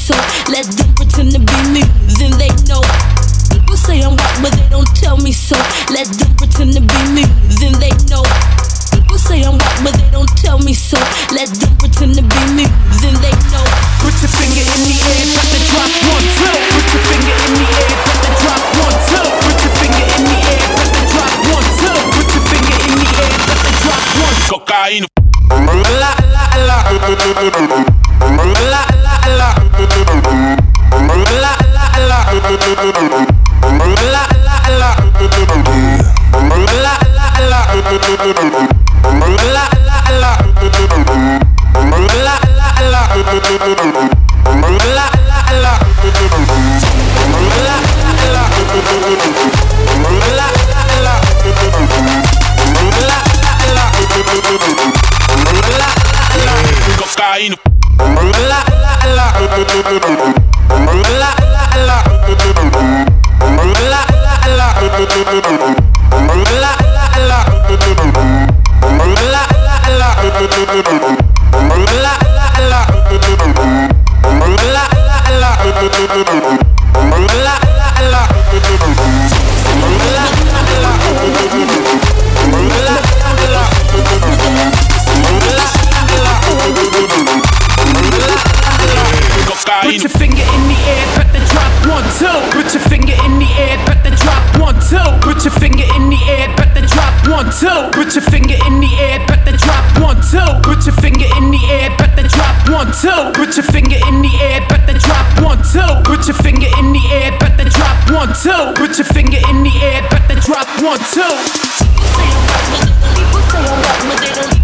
so. Let them pretend to be me, then they know. People say I'm white, but they don't tell me so. Let them pretend to be me, then they know. People say I'm white, but they don't tell me so. Let them pretend to be me, then they know. Put your finger in the air, let the drop 1, 2. Put your finger in the air, let the drop 1, 2. Put your finger in the air, let the drop 1, 2. Put your finger in the air, let the drop 1. Cocaína. Cocaína. Put your finger in the air, bet the drop 1, 2. Put your finger in the air, bet the drop 1, 2. Put your finger in the air, bet the drop 1, 2. Put your finger in the air, bet the drop 1, 2. Put your finger in the air, bet the drop 1, 2. Put your finger in the air, bet the drop 1, 2. Put your finger in the air, bet the drop 1, 2. Put your finger in the air, bet the drop 1, 2. People say I'm white, but they don't